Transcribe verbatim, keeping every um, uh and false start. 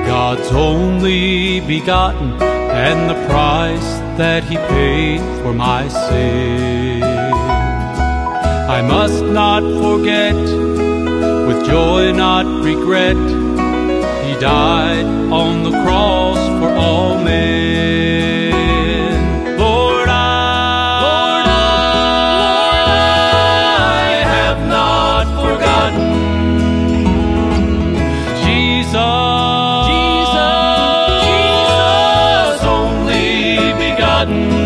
God's only begotten, and the price that he paid for my sin. I must not forget, with joy not regret, he died on the cross for all men. Lord, I, Lord, I, Lord, I have not forgotten Jesus, Jesus, Jesus, only begotten.